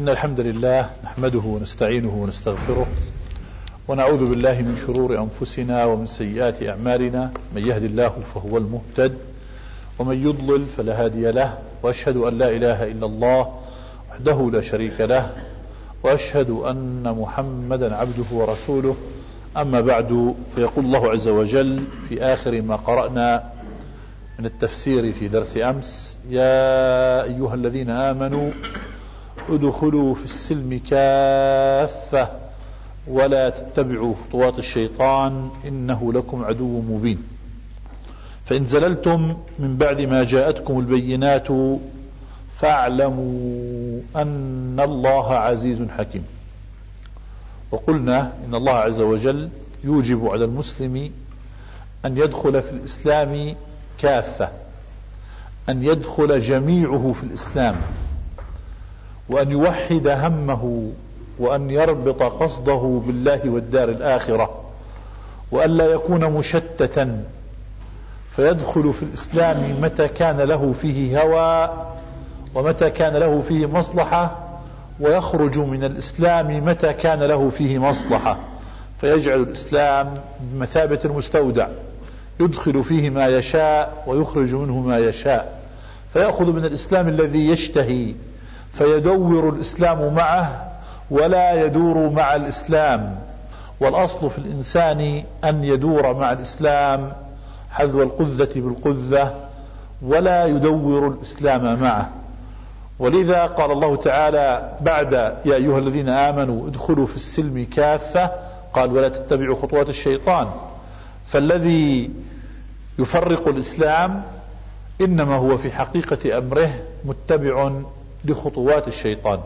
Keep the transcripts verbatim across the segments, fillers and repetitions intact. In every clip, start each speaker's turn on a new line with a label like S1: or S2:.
S1: إن الحمد لله نحمده ونستعينه ونستغفره ونعوذ بالله من شرور أنفسنا ومن سيئات أعمالنا. من يهد الله فهو المهتد ومن يضلل فلا هادي له، وأشهد أن لا إله إلا الله وحده لا شريك له، وأشهد أن محمدا عبده ورسوله. أما بعد، فيقول الله عز وجل في آخر ما قرأنا من التفسير في درس أمس: يا أيها الذين آمنوا ادخلوا في السلم كافة ولا تتبعوا خطوات الشيطان إنه لكم عدو مبين. فإن زللتم من بعد ما جاءتكم البينات فاعلموا أن الله عزيز حكيم. وقلنا إن الله عز وجل يوجب على المسلم أن يدخل في الإسلام كافة، أن يدخل جميعه في الإسلام، وأن يوحد همه، وأن يربط قصده بالله والدار الآخرة، وأن لا يكون مشتتا فيدخل في الإسلام متى كان له فيه هوى ومتى كان له فيه مصلحة، ويخرج من الإسلام متى كان له فيه مصلحة، فيجعل الإسلام بمثابة المستودع يدخل فيه ما يشاء ويخرج منه ما يشاء، فيأخذ من الإسلام الذي يشتهي فيدور الإسلام معه ولا يدور مع الإسلام. والأصل في الإنسان أن يدور مع الإسلام حذو القذة بالقذة ولا يدور الإسلام معه. ولذا قال الله تعالى بعد يا أيها الذين آمنوا ادخلوا في السلم كافة قال ولا تتبعوا خطوات الشيطان. فالذي يفرق الإسلام إنما هو في حقيقة أمره متبع لخطوات الشيطان.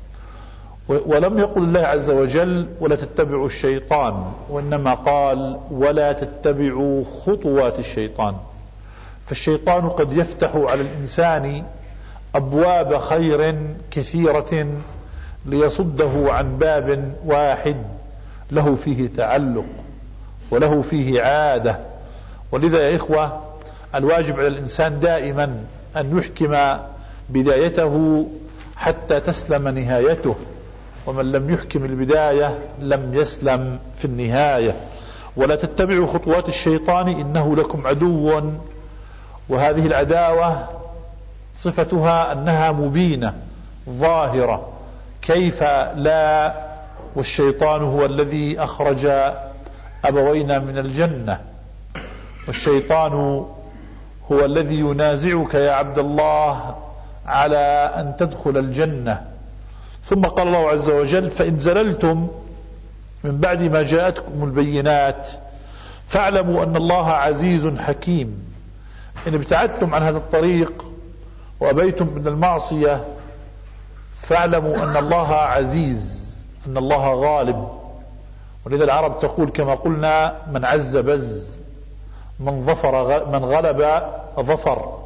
S1: ولم يقل الله عز وجل ولا تتبعوا الشيطان، وإنما قال ولا تتبعوا خطوات الشيطان. فالشيطان قد يفتح على الإنسان أبواب خير كثيرة ليصده عن باب واحد له فيه تعلق وله فيه عادة. ولذا يا إخوة الواجب على الإنسان دائما أن يحكم بدايته حتى تسلم نهايته، ومن لم يحكم البداية لم يسلم في النهاية. ولا تتبعوا خطوات الشيطان إنه لكم عدو. وهذه العداوة صفتها أنها مبينة ظاهرة، كيف لا؟ والشيطان هو الذي أخرج أبوينا من الجنة، والشيطان هو الذي ينازعك يا عبد الله على أن تدخل الجنة. ثم قال الله عز وجل فإن زللتم من بعد ما جاءتكم البينات فاعلموا أن الله عزيز حكيم. إن ابتعدتم عن هذا الطريق وأبيتم من المعصية فاعلموا أن الله عزيز، أن الله غالب. ولذا العرب تقول كما قلنا من عز بز، من ظفر من غلب ظفر.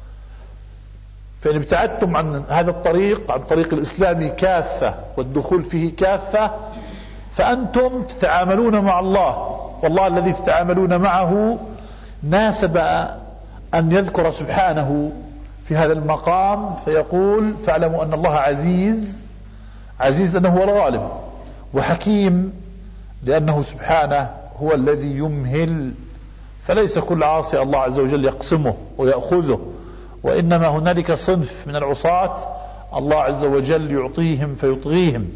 S1: فإن ابتعدتم عن هذا الطريق، عن طريق الإسلام كافة والدخول فيه كافة، فأنتم تتعاملون مع الله، والله الذي تتعاملون معه ناسب أن يذكر سبحانه في هذا المقام فيقول فاعلموا أن الله عزيز، عزيز أنه هو الغالب، وحكيم لأنه سبحانه هو الذي يمهل. فليس كل عاصي الله عز وجل يقسمه ويأخذه، وإنما هنالك صنف من العصاة الله عز وجل يعطيهم فيطغيهم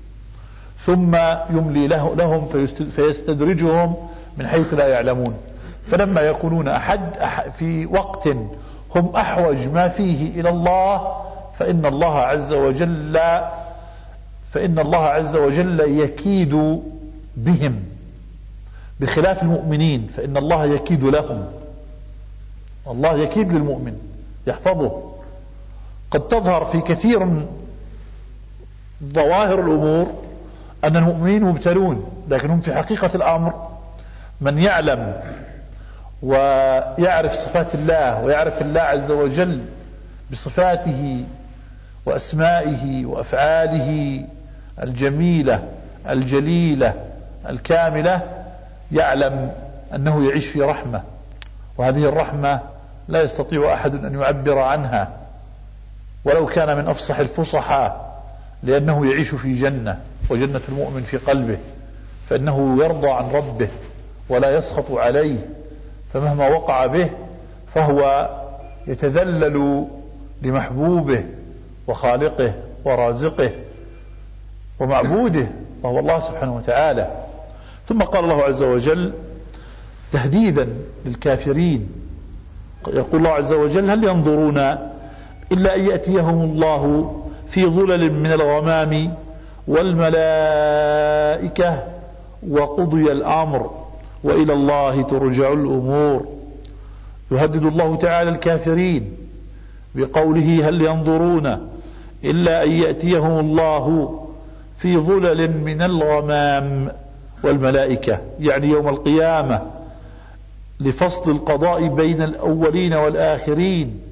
S1: ثم يملي له لهم فيستدرجهم من حيث لا يعلمون. فلما يكونون أحد في وقت هم أحوج ما فيه إلى الله فإن الله عز وجل فإن الله عز وجل يكيد بهم، بخلاف المؤمنين فإن الله يكيد لهم. الله يكيد للمؤمن يحفظه. قد تظهر في كثير من ظواهر الأمور أن المؤمنين مبتلون، لكنهم في حقيقة الأمر من يعلم ويعرف صفات الله ويعرف الله عز وجل بصفاته وأسمائه وأفعاله الجميلة الجليلة الكاملة، يعلم أنه يعيش في رحمة، وهذه الرحمة لا يستطيع أحد أن يعبر عنها ولو كان من أفصح الفصحاء. لأنه يعيش في جنة، وجنة المؤمن في قلبه، فإنه يرضى عن ربه ولا يسخط عليه، فمهما وقع به فهو يتذلل لمحبوبه وخالقه ورازقه ومعبوده وهو الله سبحانه وتعالى. ثم قال الله عز وجل تهديدا للكافرين، يقول الله عز وجل هل ينظرون إلا أن يأتيهم الله في ظلل من الغمام والملائكة وقضي الأمر وإلى الله ترجع الأمور. يهدد الله تعالى الكافرين بقوله هل ينظرون إلا أن يأتيهم الله في ظلل من الغمام والملائكة، يعني يوم القيامة لفصل القضاء بين الأولين والآخرين،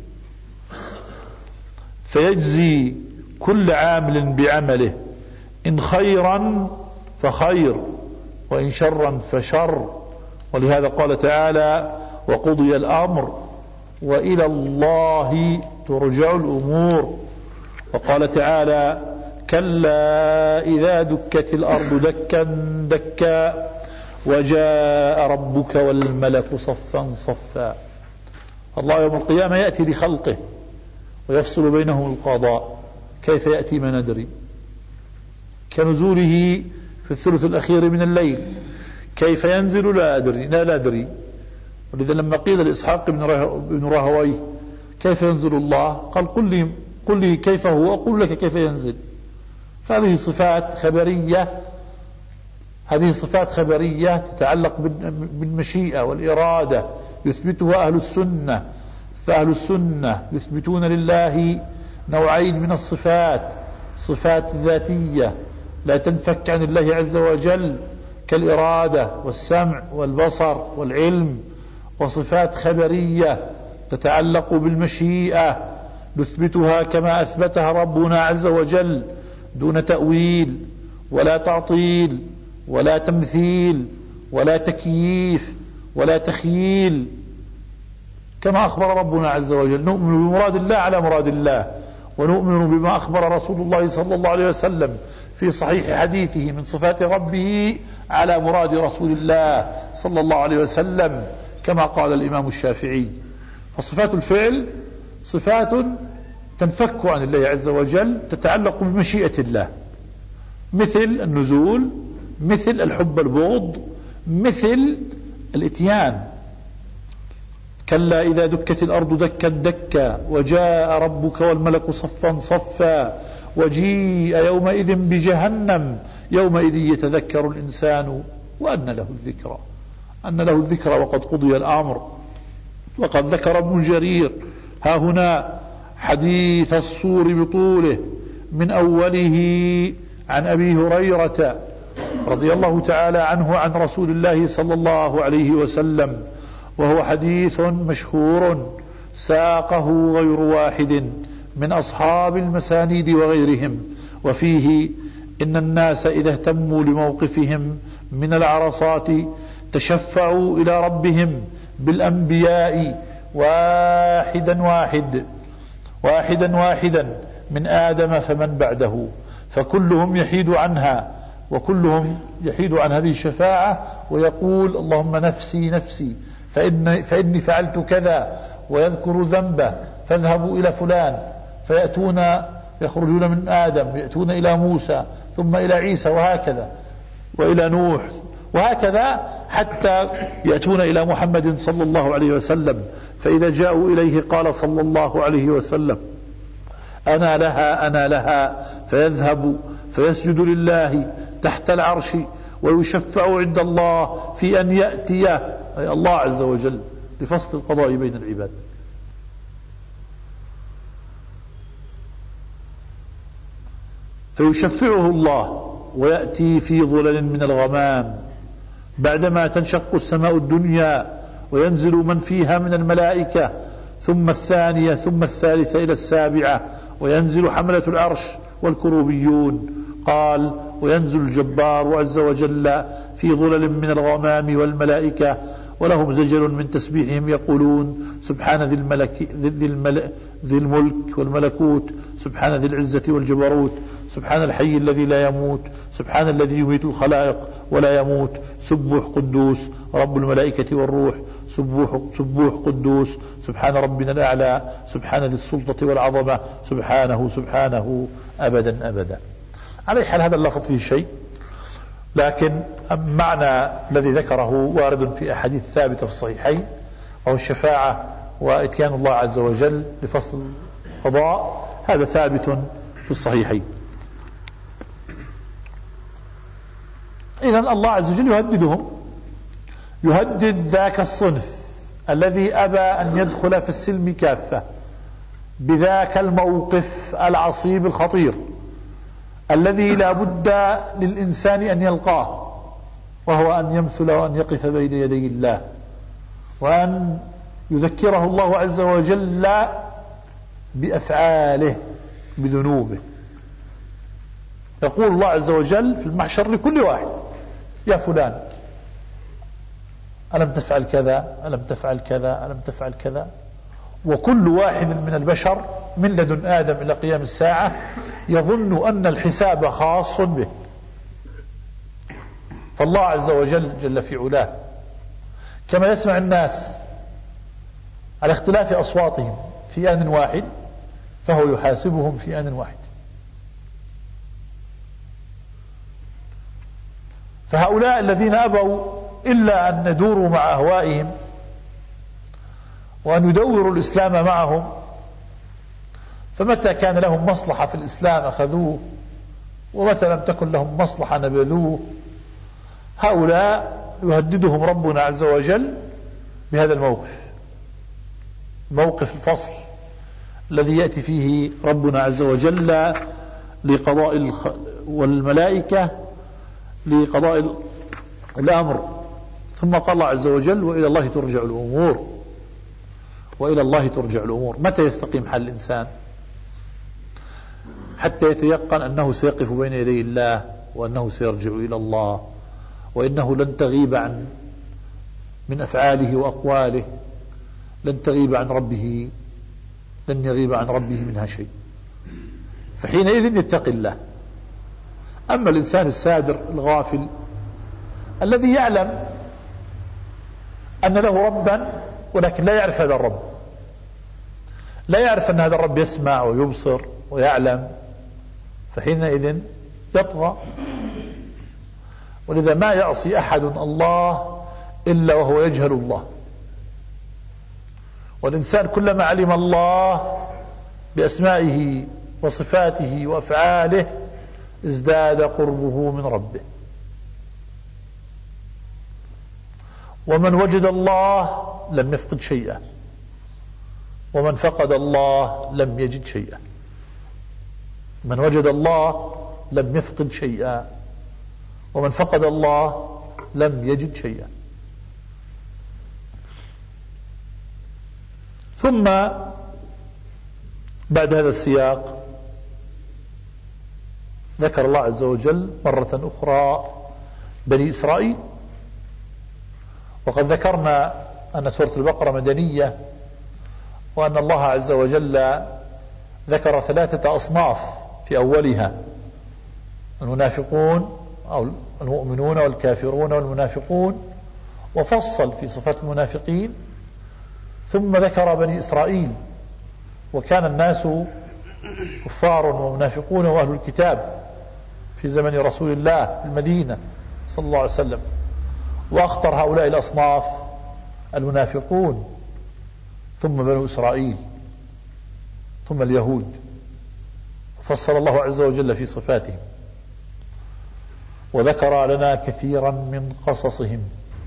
S1: فيجزي كل عامل بعمله، إن خيرا فخير وإن شرا فشر. ولهذا قال تعالى وقضي الأمر وإلى الله ترجع الأمور. وقال تعالى كلا إذا دكت الأرض دكا دكا وجاء ربك والملك صفا صفا. الله يوم القيامة يأتي لخلقه ويفصل بينهم القضاء. كيف يأتي ما ندري، كنزوله في الثلث الأخير من الليل. كيف ينزل لا أدري لا لا أدري. ولذا لما قيل لإسحاق بن راهويه كيف ينزل الله، قال قل لي, قل لي كيف هو أقول لك كيف ينزل. فهذه صفات خبرية، هذه صفات خبرية تتعلق بالمشيئة والإرادة يثبتها أهل السنة. فأهل السنة يثبتون لله نوعين من الصفات، صفات ذاتية لا تنفك عن الله عز وجل كالإرادة والسمع والبصر والعلم، وصفات خبرية تتعلق بالمشيئة نثبتها كما أثبتها ربنا عز وجل دون تأويل ولا تعطيل ولا تمثيل ولا تكييف ولا تخييل، كما أخبر ربنا عز وجل. نؤمن بمراد الله على مراد الله، ونؤمن بما أخبر رسول الله صلى الله عليه وسلم في صحيح حديثه من صفات ربه على مراد رسول الله صلى الله عليه وسلم، كما قال الإمام الشافعي. فصفات الفعل صفات تنفك عن الله عز وجل، تتعلق بمشيئة الله، مثل النزول، مثل الحب البغض، مثل الاتيان. كلا إذا دكت الأرض دكا دكا وجاء ربك والملك صفا صفا وجيء يومئذ بجهنم يومئذ يتذكر الإنسان وأن له الذكرى أن له الذكرى وقد قضي الأمر. وقد ذكر ابن جرير ها هنا حديث الصور بطوله من أوله عن أبي هريرة رضي الله تعالى عنه عن رسول الله صلى الله عليه وسلم، وهو حديث مشهور ساقه غير واحد من أصحاب المسانيد وغيرهم، وفيه إن الناس إذا اهتموا لموقفهم من العرصات تشفعوا إلى ربهم بالأنبياء واحدا واحد واحدا واحدا من آدم فمن بعده، فكلهم يحيد عنها، وكلهم يحيد عن هذه الشفاعة ويقول اللهم نفسي نفسي فإن فإني فعلت كذا، ويذكر ذنبه فاذهبوا إلى فلان، فيأتون يخرجون من آدم يأتون إلى موسى ثم إلى عيسى وهكذا وإلى نوح وهكذا حتى يأتون إلى محمد صلى الله عليه وسلم. فإذا جاءوا إليه قال صلى الله عليه وسلم أنا لها أنا لها، فيذهب فيسجد لله تحت العرش ويشفع عند الله في أن يأتي أي الله عز وجل لفصل القضاء بين العباد. فيشفعه الله ويأتي في ظلل من الغمام بعدما تنشق السماء الدنيا وينزل من فيها من الملائكة، ثم الثانية ثم الثالثة إلى السابعة، وينزل حملة العرش والكروبيون. قال وينزل الجبار عز وجل في ظلل من الغمام والملائكة ولهم زجر من تسبيحهم يقولون سبحان ذي الملك ذي, الملك ذي الملك والملكوت، سبحان ذي العزة والجبروت، سبحان الحي الذي لا يموت، سبحان الذي يميت الخلائق ولا يموت، سبوح قدوس رب الملائكة والروح، سبوح, سبوح قدوس سبحان ربنا الأعلى، سبحان ذي السلطة والعظمة، سبحانه سبحانه أبدا أبدا. على حال هذا اللفظ فيه شيء، لكن معنى الذي ذكره وارد في أحاديث ثابتة في الصحيحين، وهو الشفاعة وإتيان الله عز وجل لفصل القضاء، هذا ثابت في الصحيحين. إذن الله عز وجل يهددهم، يهدد ذاك الصنف الذي أبى أن يدخل في السلم كافة بذاك الموقف العصيب الخطير الذي لا بد للإنسان أن يلقاه، وهو أن يمثل وأن يقف بين يدي الله، وأن يذكره الله عز وجل بأفعاله بذنوبه. يقول الله عز وجل في المحشر لكل واحد يا فلان ألم تفعل كذا، ألم تفعل كذا، ألم تفعل كذا. وكل واحد من البشر من لدن آدم إلى قيام الساعة يظن أن الحساب خاص به، فالله عز وجل جل في علاه كما يسمع الناس على اختلاف أصواتهم في آن واحد فهو يحاسبهم في آن واحد. فهؤلاء الذين أبوا إلا أن يدوروا مع أهوائهم وأن يدوروا الإسلام معهم، فمتى كان لهم مصلحة في الإسلام أخذوه، ومتى لم تكن لهم مصلحة نبذوه. هؤلاء يهددهم ربنا عز وجل بهذا الموقف، موقف الفصل الذي يأتي فيه ربنا عز وجل لقضاء الخ... والملائكة لقضاء الأمر. ثم قال الله عز وجل وإلى الله ترجع الأمور، وإلى الله ترجع الأمور. متى يستقيم حال الإنسان؟ حتى يتيقن أنه سيقف بين يدي الله، وأنه سيرجع إلى الله، وإنه لن تغيب عن من أفعاله وأقواله، لن تغيب عن ربه، لن يغيب عن ربه منها شيء، فحينئذ يتقي الله. أما الإنسان السادر الغافل الذي يعلم أن له ربا ولكن لا يعرف هذا الرب، لا يعرف أن هذا الرب يسمع ويبصر ويعلم، فحينئذ يطغى. ولذا ما يعصي أحد الله إلا وهو يجهل الله. والإنسان كلما علم الله بأسمائه وصفاته وأفعاله ازداد قربه من ربه. ومن وجد الله لم يفقد شيئا، ومن فقد الله لم يجد شيئا. من وجد الله لم يفقد شيئا، ومن فقد الله لم يجد شيئا. ثم بعد هذا السياق ذكر الله عز وجل مرة أخرى بني إسرائيل. وقد ذكرنا أن سورة البقرة مدنية، وأن الله عز وجل ذكر ثلاثة أصناف في أولها: المنافقون أو المؤمنون والكافرون والمنافقون، وفصل في صفات المنافقين. ثم ذكر بني إسرائيل، وكان الناس كفار ومنافقون وأهل الكتاب في زمن رسول الله في المدينة صلى الله عليه وسلم، وأخطر هؤلاء الأصناف المنافقون، ثم بنو إسرائيل، ثم اليهود. فصل الله عز وجل في صفاتهم، وذكر لنا كثيرا من قصصهم،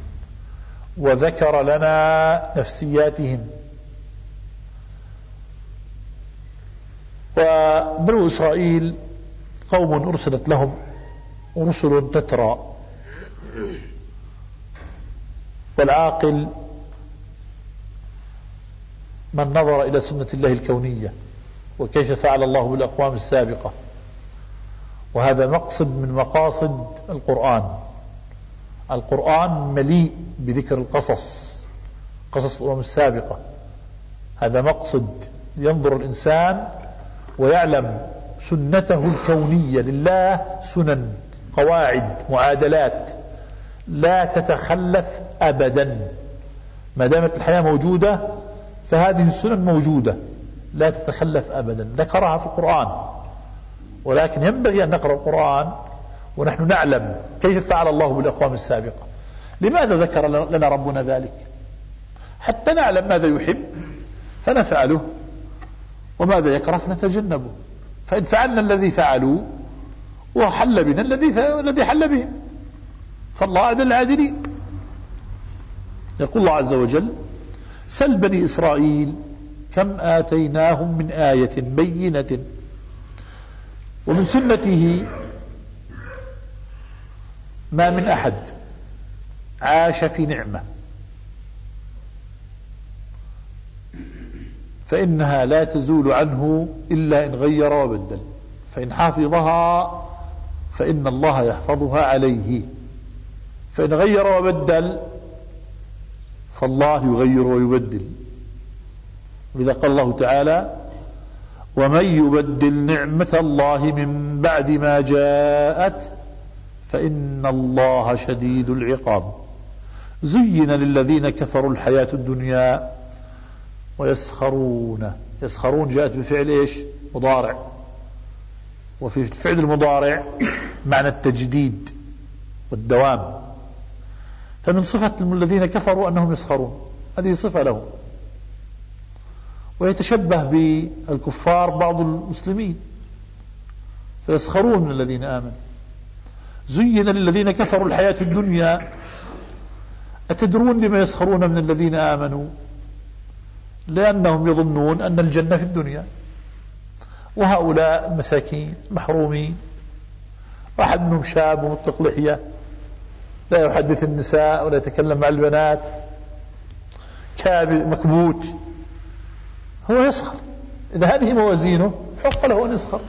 S1: وذكر لنا نفسياتهم. وبنو إسرائيل قوم أرسلت لهم رسل تترى، والعاقل من نظر إلى سنة الله الكونية وكيف فعل الله بالأقوام السابقة. وهذا مقصد من مقاصد القرآن، القرآن مليء بذكر القصص، قصص الأمم السابقة. هذا مقصد ينظر الإنسان ويعلم سنته الكونية. لله سنن، قواعد، معادلات لا تتخلف أبدا. ما دامت الحياة موجودة فهذه السنن موجودة لا تتخلف أبدا، ذكرها في القرآن. ولكن ينبغي أن نقرأ القرآن ونحن نعلم كيف فعل الله بالأقوام السابقة. لماذا ذكر لنا ربنا ذلك؟ حتى نعلم ماذا يحب فنفعله وماذا يكره فنتجنبه. فإن فعلنا الذي فعلوا وحل بنا الذي الذي حل بهم فالله عدل العادلين. يقول الله عز وجل: سل بني إسرائيل كم آتيناهم من آية بينة. ومن سنته ما من أحد عاش في نعمة فإنها لا تزول عنه إلا إن غير وبدل، فإن حافظها فإن الله يحفظها عليه، فإن غير وبدل فالله يغير ويبدل. وإذا قال الله تعالى: ومن يبدل نعمة الله من بعد ما جاءت فإن الله شديد العقاب. زين للذين كفروا الحياة الدنيا ويسخرون. يسخرون جاءت بفعل إيش؟ مضارع، وفي فعل المضارع معنى التجديد والدوام. فمن صفة الذين كفروا أنهم يسخرون، هذه صفة لهم. ويتشبه بالكفار بعض المسلمين فيسخرون من الذين آمنوا. زين للذين كفروا الحياة الدنيا. أتدرون لما يسخرون من الذين آمنوا؟ لأنهم يظنون أن الجنة في الدنيا، وهؤلاء مساكين محرومين. واحد منهم شاب ومطلق لحية لا يحدث النساء ولا يتكلم مع البنات، كابي مكبوت، هو يسخر. إذا هذه موازينه حق له أن يسخر.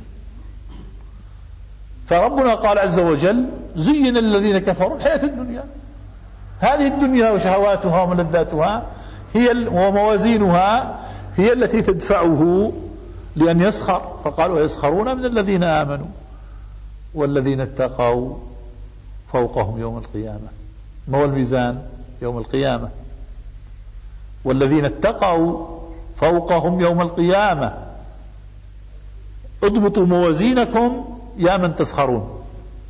S1: فربنا قال عز وجل: زين الذين كفروا الحياة الدنيا. هذه الدنيا وشهواتها وملذاتها هي وموازينها هي التي تدفعه لأن يسخر. فقال: ويسخرون من الذين آمنوا والذين اتقوا فوقهم يوم القيامة. ما هو الميزان يوم القيامة؟ والذين اتقوا فوقهم يوم القيامة. اضبطوا موازينكم يا من تسخرون.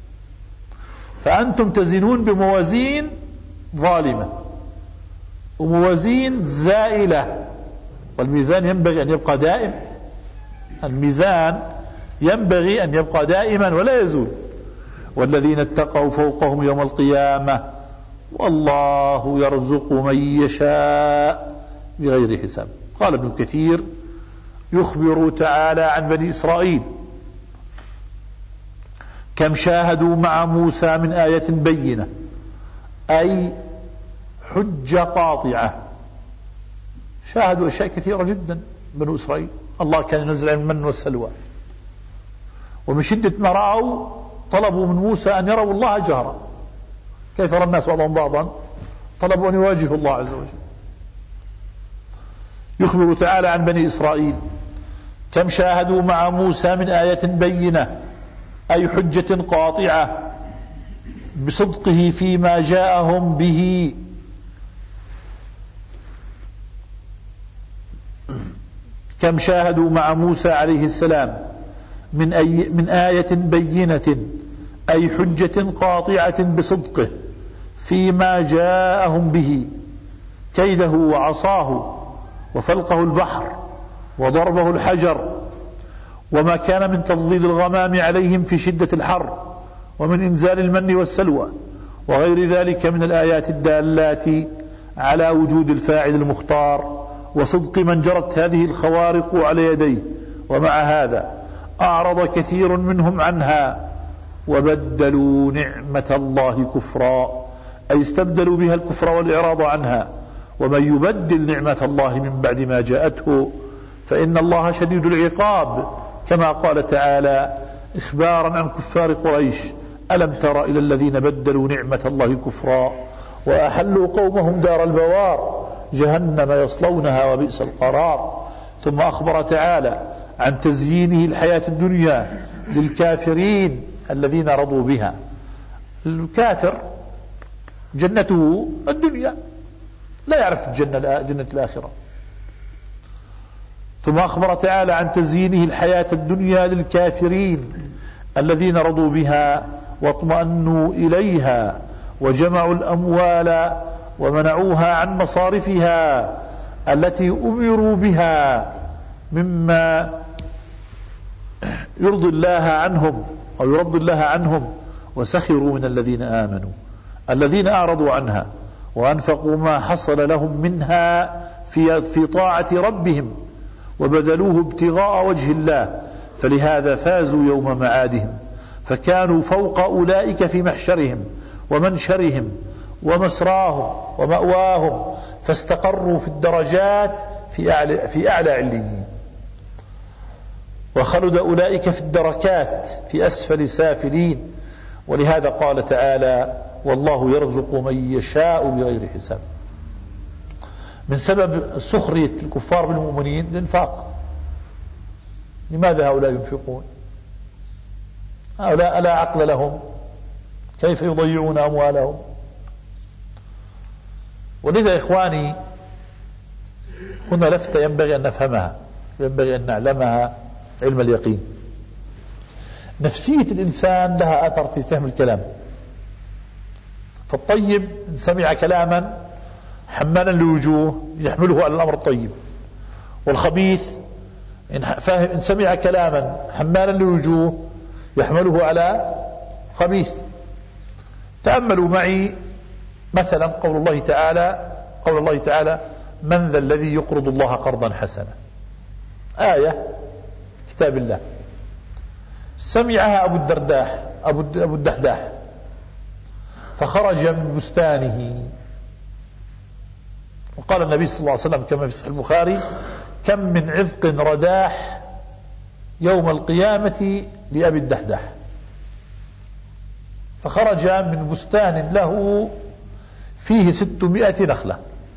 S1: فأنتم تزنون بموازين ظالمة وموازين زائلة، والميزان ينبغي أن يبقى دائم. الميزان ينبغي أن يبقى دائما ولا يزول. والذين اتقوا فوقهم يوم القيامة والله يرزق من يشاء بغير حساب. قال ابن كثير: يخبر تعالى عن بني إسرائيل كم شاهدوا مع موسى من آية بينة، أي حجة قاطعة. شاهدوا أشياء كثيرة جدا بنو إسرائيل. الله كان ينزل عليهم المن والسلوى، ومن شدة ما رأوا طلبوا من موسى أن يروا الله جهرا. كيف يرى الناس بعضهم بعضا؟ طلبوا أن يواجهوا الله عز وجل. يخبر تعالى عن بني إسرائيل كم شاهدوا مع موسى من آية بينة، أي حجة قاطعة بصدقه فيما جاءهم به. كم شاهدوا مع موسى عليه السلام من, أي من آية بينة، أي حجة قاطعة بصدقه فيما جاءهم به، كيده وعصاه وفلقه البحر وضربه الحجر، وما كان من تضليل الغمام عليهم في شدة الحر، ومن إنزال المن والسلوى، وغير ذلك من الآيات الدالات على وجود الفاعل المختار وصدق من جرت هذه الخوارق على يديه. ومع هذا أعرض كثير منهم عنها وبدلوا نعمة الله كفرا، أي استبدلوا بها الكفر والإعراض عنها. ومن يبدل نعمة الله من بعد ما جاءته فإن الله شديد العقاب، كما قال تعالى إخبارا عن كفار قريش: ألم تر إلى الذين بدلوا نعمة الله كفرا وأحلوا قومهم دار البوار جهنم يصلونها وبئس القرار. ثم أخبر تعالى عن تزيينه الحياة الدنيا للكافرين الذين رضوا بها. الكافر جنته الدنيا، لا يعرف الجنة جنة الآخرة. ثم أخبر تعالى عن تزيينه الحياة الدنيا للكافرين الذين رضوا بها واطمأنوا إليها وجمعوا الأموال ومنعوها عن مصارفها التي أمروا بها مما يرضي الله عنهم أو يرضي الله عنهم، وسخروا من الذين آمنوا الذين أعرضوا عنها وأنفقوا ما حصل لهم منها في, في طاعة ربهم وبذلوه ابتغاء وجه الله، فلهذا فازوا يوم معادهم، فكانوا فوق أولئك في محشرهم ومنشرهم ومسراهم ومأواهم، فاستقروا في الدرجات في أعلى, في أعلى عليين، وخلد أولئك في الدركات في أسفل سافلين. ولهذا قال تعالى والله يرزق من يشاء بغير حساب. من سبب سخرية الكفار بالمؤمنين الإنفاق. لماذا هؤلاء ينفقون؟ هؤلاء لا عقل لهم، كيف يضيعون أموالهم؟ ولذا إخواني هنا لفتة ينبغي أن نفهمها، ينبغي أن نعلمها علم اليقين. نفسية الإنسان لها أثر في فهم الكلام. فالطيب إن سمع كلاما حمالا لوجوه يحمله على الأمر الطيب، والخبيث إن, فاهم إن سمع كلاما حمالا لوجوه يحمله على خبيث. تأملوا معي مثلا قول الله تعالى قول الله تعالى من ذا الذي يقرض الله قرضا حسنا، آية كتاب الله، سمعها أبو الدرداح أبو, أبو الدحداح فخرج من بستانه، وقال النبي صلى الله عليه وسلم كما في صحيح البخاري كم من عذق رداح يوم القيامة لأبي الدحداح. فخرج من بستان له فيه ستمائة نخلة،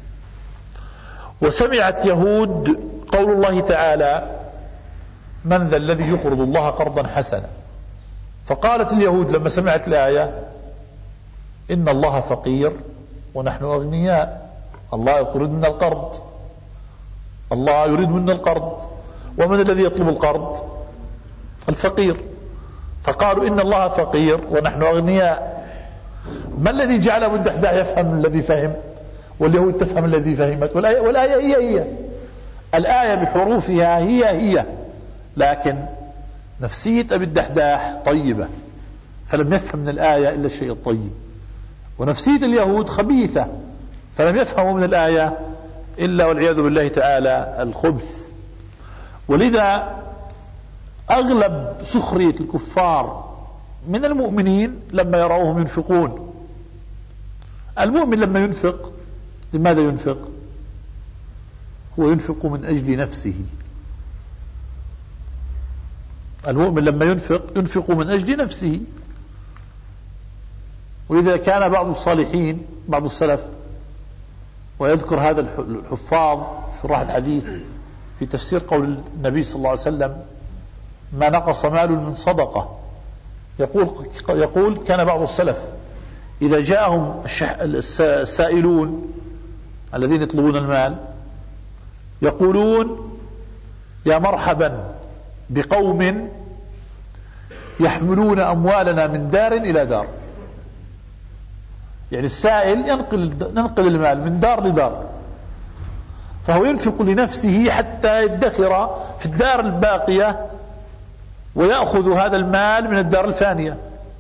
S1: وسمعت يهود قول الله تعالى من ذا الذي يقرض الله قرضا حسنا، فقالت اليهود لما سمعت الآية إن الله فقير ونحن أغنياء، الله يقرض منا القرض، الله يريد منا القرض، ومن الذي يطلب القرض؟ الفقير. فقالوا إن الله فقير ونحن أغنياء. ما الذي جعل أبو الدحداح يفهم الذي فهم واليهود تفهم الذي فهمت؟ والآية, والآية هي هي الآية بحروفها هي هي، لكن نفسية أبي الدحداح طيبة فلم يفهم من الآية إلا الشيء الطيب، ونفسية اليهود خبيثة فلم يفهموا من الآية إلا والعياذ بالله تعالى الخبث. ولذا أغلب سخرية الكفار من المؤمنين لما يروهم ينفقون. المؤمن لما ينفق لماذا ينفق؟ هو ينفق من أجل نفسه. المؤمن لما ينفق ينفق من أجل نفسه. ولذا كان بعض الصالحين بعض السلف، ويذكر هذا الحفاظ شراح الحديث في تفسير قول النبي صلى الله عليه وسلم ما نقص مال من صدقة، يقول يقول كان بعض السلف إذا جاءهم السائلون الذين يطلبون المال يقولون يا مرحبا بقوم يحملون أموالنا من دار إلى دار. يعني السائل ينقل ينقل المال من دار لدار، فهو ينفق لنفسه حتى يدخر في الدار الباقية ويأخذ هذا المال من الدار الفانية.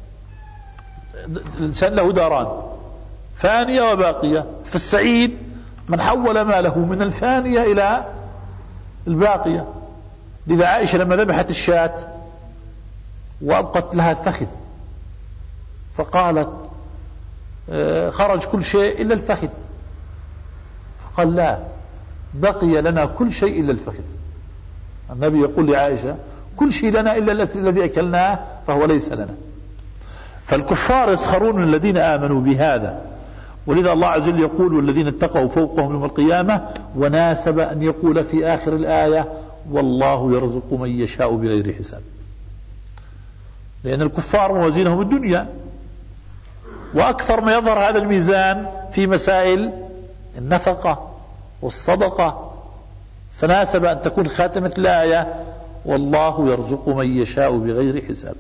S1: الإنسان له داران فانية وباقية، فالسعيد من حول ماله من الفانية إلى الباقية. لذا عائشة لما ذبحت الشاة وأبقت لها الفخذ فقالت خرج كل شيء إلا الفخذ، فقال لا بقي لنا كل شيء إلا الفخذ. النبي يقول لعائشة كل شيء لنا إلا الذي أكلناه فهو ليس لنا. فالكفار يسخرون من الذين آمنوا بهذا، ولذا الله عز وجل يقول والذين اتقوا فوقهم يوم القيامة، وناسب أن يقول في آخر الآية والله يرزق من يشاء بغير حساب، لأن الكفار موازينهم الدنيا، وأكثر ما يظهر هذا الميزان في مسائل النفقة والصدقة، فناسب أن تكون خاتمة الآية والله يرزق من يشاء بغير حساب.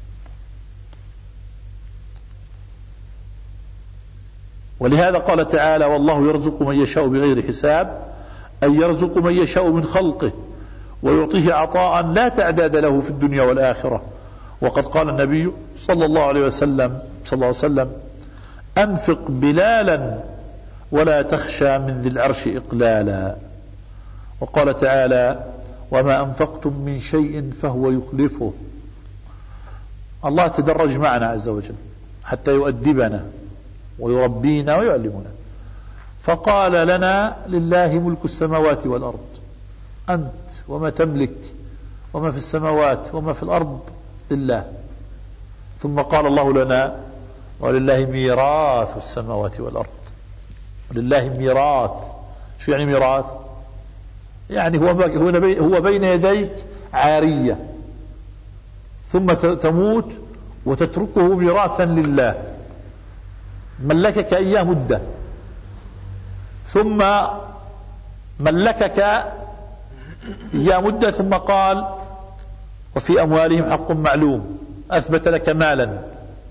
S1: ولهذا قال تعالى والله يرزق من يشاء بغير حساب، أي يرزق من يشاء من خلقه ويعطيه عطاء لا تعداد له في الدنيا والآخرة. وقد قال النبي صلى الله عليه وسلم صلى الله عليه وسلم أنفق بلالا ولا تخشى من ذي العرش إقلالا. وقال تعالى وما أنفقتم من شيء فهو يخلفه. الله تدرج معنا عز وجل حتى يؤدبنا ويربينا ويعلمنا، فقال لنا لله ملك السماوات والأرض، أنت وما تملك وما في السماوات وما في الأرض لله. ثم قال الله لنا ولله ميراث السماوات والأرض، ولله ميراث. شو يعني ميراث؟ يعني هو هو بين يديك عارية ثم تموت وتتركه ميراثا لله، ملكك إياه مدة ثم ملكك إياه مدة ثم قال وفي أموالهم حق معلوم، أثبت لك مالا.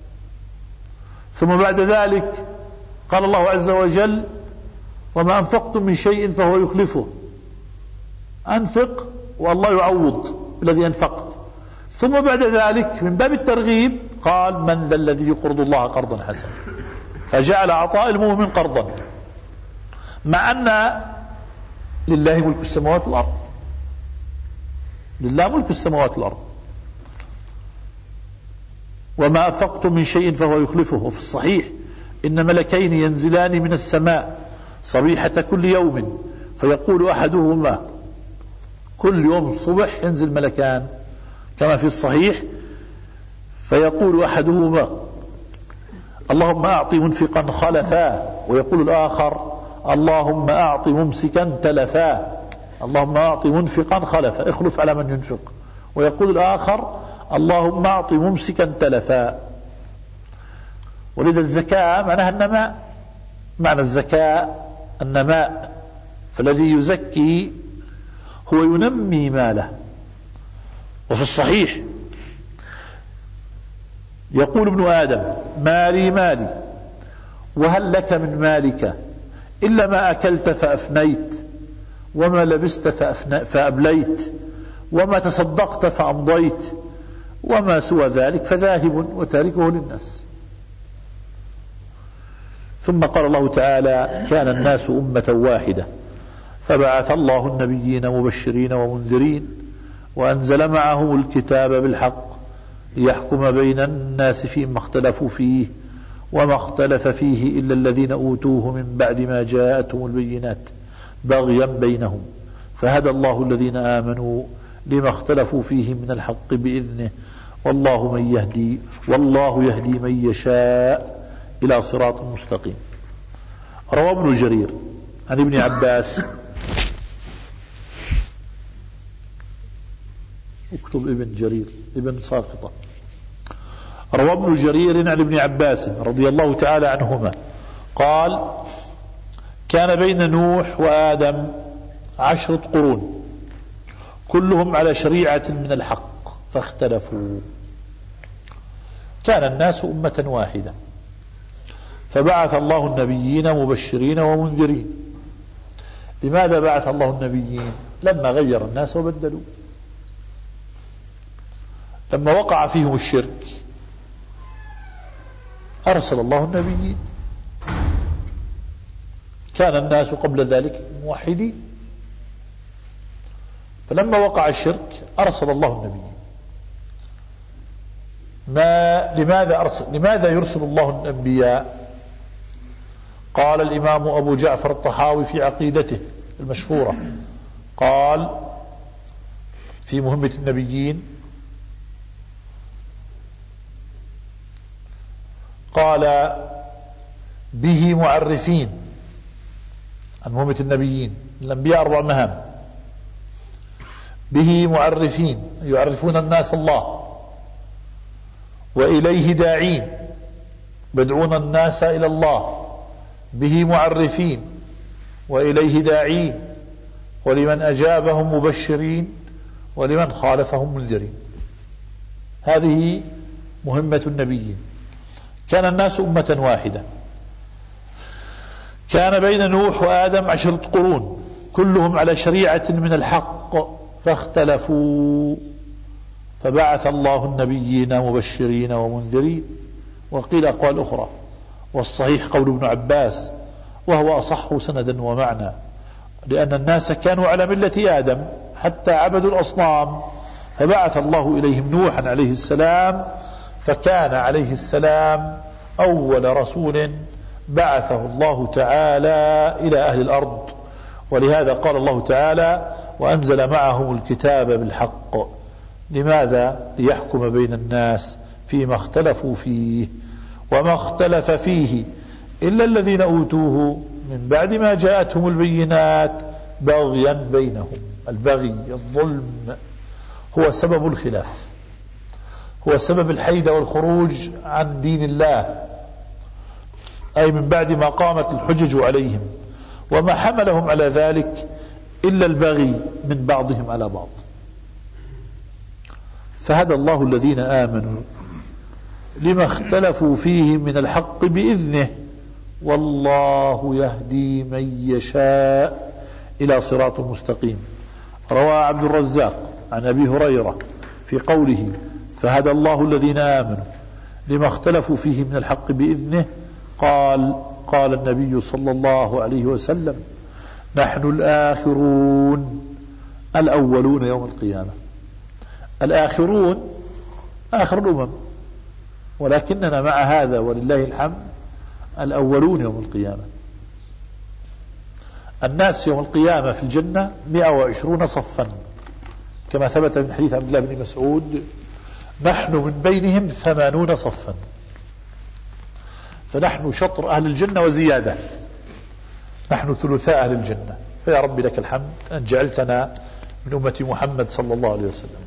S1: ثم بعد ذلك قال الله عز وجل وما أنفقتم من شيء فهو يخلفه، أنفق والله يعوض الذي أنفقت. ثم بعد ذلك من باب الترغيب قال من ذا الذي يقرض الله قرضا حسنا، فجعل عطاء المؤمن قرضا، مع أن لله ملك السماوات والأرض، لله ملك السماوات والأرض. وما أنفقتم من شيء فهو يخلفه. وفي الصحيح إن ملكين ينزلان من السماء صبيحة كل يوم، فيقول أحدهما، كل يوم الصبح ينزل ملكان كما في الصحيح، فيقول أحدهما اللهم أعط منفقا خلفا، ويقول الآخر اللهم أعط ممسكا تلفا. اللهم أعط منفقا خلفا، اخلف على من ينفق. ويقول الآخر اللهم أعط ممسكا تلفا. ولذا الزكاة معناها النماء، معنى الزكاة النماء، فالذي يزكي هو ينمي ماله. وفي الصحيح يقول ابن آدم مالي مالي وهل لك من مالك إلا ما أكلت فأفنيت، وما لبست فأبليت، وما تصدقت فأمضيت، وما سوى ذلك فذاهب وتاركه للناس. ثم قال الله تعالى كان الناس أمة واحدة فبعث الله النبيين مبشرين ومنذرين وأنزل معهم الكتاب بالحق ليحكم بين الناس فيما اختلفوا فيه وما اختلف فيه إلا الذين أوتوه من بعد ما جاءتهم البينات بغيا بينهم فهدى الله الذين آمنوا لما اختلفوا فيه من الحق بإذنه والله من يهدي والله يهدي من يشاء إلى صراط مستقيم. روى ابن جرير عن ابن عباس، اكتب ابن جرير ابن ساقطة. روى ابن جرير عن ابن عباس رضي الله تعالى عنهما قال كان بين نوح وآدم عشرة قرون كلهم على شريعة من الحق فاختلفوا. كان الناس أمة واحدة فبعث الله النبيين مبشرين ومنذرين. لماذا بعث الله النبيين؟ لما غير الناس وبدلوا، لما وقع فيهم الشرك أرسل الله النبيين. كان الناس قبل ذلك موحدين، فلما وقع الشرك أرسل الله النبيين. ما لماذا أرسل لماذا يرسل الله الأنبياء؟ قال الإمام أبو جعفر الطحاوي في عقيدته المشهورة قال في مهمة النبيين قال به معرفين عن مهمة النبيين. الأنبياء أربع مهام: به معرفين يعرفون الناس الله، وإليه داعين يدعون الناس إلى الله، به معرفين وإليه داعين، ولمن أجابهم مبشرين ولمن خالفهم منذرين. هذه مهمة النبيين. كان الناس أمة واحدة، كان بين نوح وآدم عشرة قرون كلهم على شريعة من الحق فاختلفوا، فبعث الله النبيين مبشرين ومنذرين. وقيل أقوال أخرى، والصحيح قول ابن عباس وهو أصح سندا ومعنى، لأن الناس كانوا على ملة آدم حتى عبدوا الأصنام، فبعث الله إليهم نوحا عليه السلام، فكان عليه السلام أول رسول بعثه الله تعالى إلى أهل الأرض. ولهذا قال الله تعالى: وأنزل معهم الكتاب بالحق. لماذا؟ ليحكم بين الناس فيما اختلفوا فيه، وما اختلف فيه إلا الذين أوتوه من بعد ما جاءتهم البينات بغيا بينهم. البغي الظلم هو سبب الخلاف، هو سبب الحيد والخروج عن دين الله، أي من بعد ما قامت الحجج عليهم، وما حملهم على ذلك إلا البغي من بعضهم على بعض. فهدى الله الذين آمنوا لما اختلفوا فيه من الحق بإذنه، والله يهدي من يشاء إلى صراط مستقيم. روى عبد الرزاق عن أبي هريرة في قوله: فهدى الله الذين آمنوا لما اختلفوا فيه من الحق بإذنه، قال قال النبي صلى الله عليه وسلم: نحن الآخرون الأولون يوم القيامة. الآخرون آخر الأمم، ولكننا مع هذا ولله الحمد الأولون يوم القيامة. الناس يوم القيامة في الجنة مئة وعشرون صفا، كما ثبت من حديث عبد الله بن مسعود: نحن من بينهم ثمانون صفا. فنحن شطر أهل الجنة وزيادة، نحن ثلثاء أهل الجنة. فيا رب لك الحمد أن جعلتنا من أمة محمد صلى الله عليه وسلم.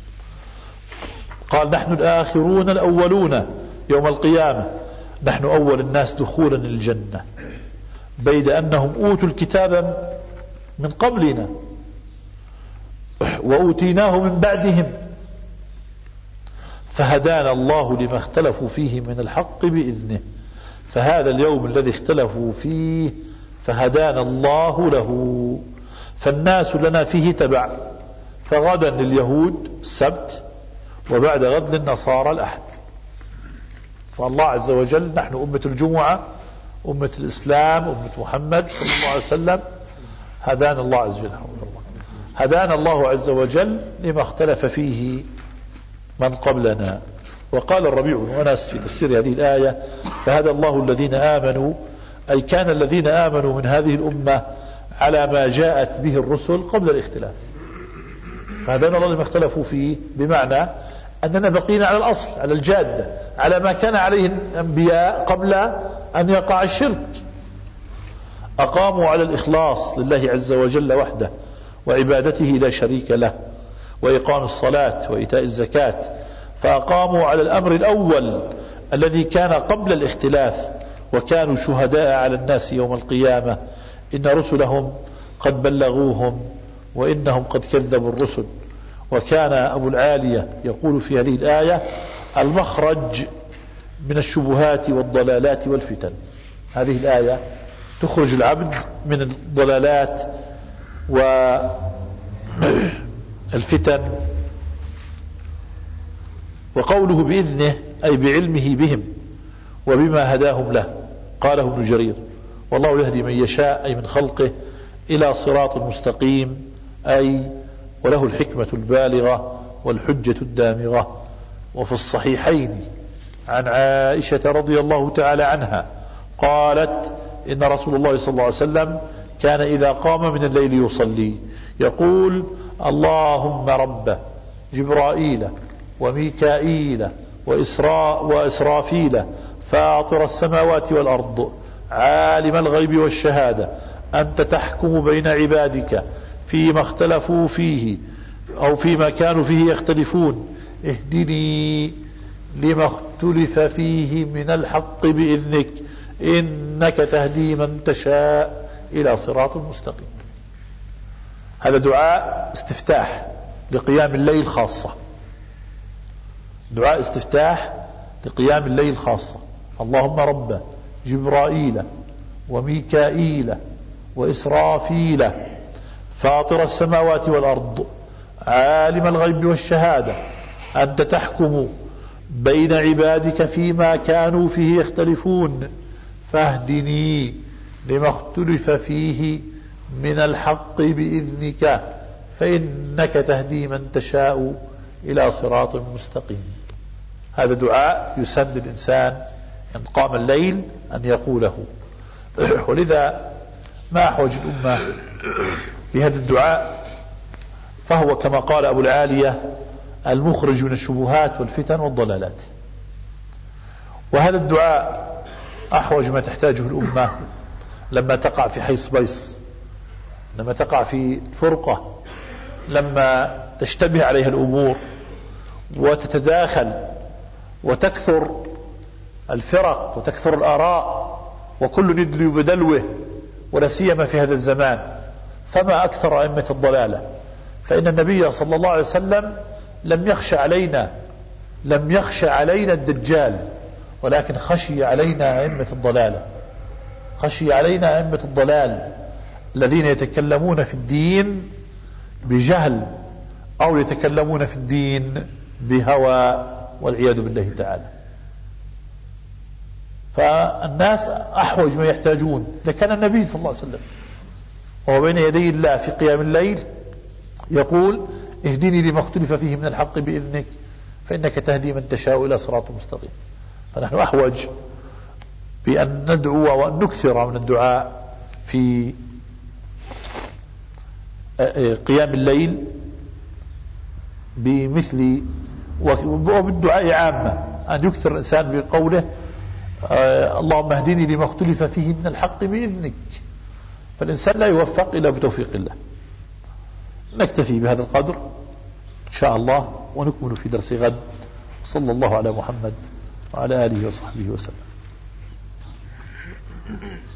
S1: قال: نحن الآخرون الأولون يوم القيامة، نحن أول الناس دخولا الجنة، بيد أنهم أوتوا الكتاب من قبلنا وأوتيناه من بعدهم، فهدانا الله لما اختلفوا فيه من الحق بإذنه. فهذا اليوم الذي اختلفوا فيه فهدانا الله له، فالناس لنا فيه تبع، فغدا لليهود السبت، وبعد غد للنصارى الأحد. فالله عز وجل: نحن أمة الجمعة، أمة الإسلام، أمة محمد صلى الله عليه وسلم، هدانا الله عز وجل. هدانا الله عز وجل لما اختلف فيه من قبلنا. وقال الربيع بن أنس في تفسير هذه الآية: فهدى الله الذين آمنوا، أي كان الذين آمنوا من هذه الأمة على ما جاءت به الرسل قبل الاختلاف. فهدانا الله لما اختلفوا فيه، بمعنى أننا بقينا على الأصل، على الجادة، على ما كان عليه الأنبياء قبل أن يقع الشرك. أقاموا على الإخلاص لله عز وجل وحده، وعبادته لا شريك له، وإقام الصلاة وإيتاء الزكاة. فأقاموا على الأمر الأول الذي كان قبل الاختلاف، وكانوا شهداء على الناس يوم القيامة إن رسلهم قد بلغوهم وإنهم قد كذبوا الرسل. وكان أبو العالية يقول في هذه الآية: المخرج من الشبهات والضلالات والفتن. هذه الآية تخرج العبد من الضلالات والفتن. وقوله بإذنه أي بعلمه بهم وبما هداهم له. قاله ابن جرير: والله يهدي من يشاء أي من خلقه إلى صراط مستقيم، أي وله الحكمة البالغة والحجة الدامغة. وفي الصحيحين عن عائشة رضي الله تعالى عنها قالت: إن رسول الله صلى الله عليه وسلم كان إذا قام من الليل يصلي يقول: اللهم رب جبرائيل وميكائيل وإسراء وإسرافيل فاطر السماوات والأرض عالم الغيب والشهادة أنت تحكم بين عبادك فيما اختلفوا فيه أو فيما كانوا فيه يختلفون اهدني لما اختلف فيه من الحق بإذنك إنك تهدي من تشاء إلى صراط مستقيم. هذا دعاء استفتاح لقيام الليل خاصة، دعاء استفتاح لقيام الليل خاصة. اللهم رب جبرائيل وميكائيل وإسرافيل فاطر السماوات والأرض عالم الغيب والشهادة أنت تحكم بين عبادك فيما كانوا فيه يختلفون فاهدني لما اختلف فيه من الحق بإذنك فإنك تهدي من تشاء إلى صراط مستقيم. هذا دعاء يسن للإنسان إن قام الليل أن يقوله. ولذا ما أحوج الأمة بهذا الدعاء، فهو كما قال أبو العالية المخرج من الشبهات والفتن والضلالات. وهذا الدعاء أحوج ما تحتاجه الأمة لما تقع في حيص بيص، لما تقع في فرقة، لما تشتبه عليها الأمور وتتداخل وتكثر الفرق وتكثر الآراء وكل يدلي بدلوه، ولا سيما في هذا الزمان فما أكثر أئمة الضلالة. فإن النبي صلى الله عليه وسلم لم يخشى علينا لم يخشى علينا الدجال، ولكن خشي علينا أئمة الضلالة، خشي علينا أئمة الضلال الذين يتكلمون في الدين بجهل أو يتكلمون في الدين بهوى والعياذ بالله تعالى. فالناس أحوج ما يحتاجون. لكان النبي صلى الله عليه وسلم وهو بين يدي الله في قيام الليل يقول اهدني لما اختلف فيه من الحق بإذنك فإنك تهدي من تشاء إلى صراط مستقيم. فنحن أحوج بأن ندعو وأن نكثر من الدعاء في قيام الليل بمثل وبالدعاء عامة، أن يكثر الإنسان بقوله اللهم اهدني لما اختلف فيه من الحق بإذنك. فالإنسان لا يوفق إلا بتوفيق الله. نكتفي بهذا القدر إن شاء الله ونكمل في درس غد. صلى الله على محمد وعلى آله وصحبه وسلم.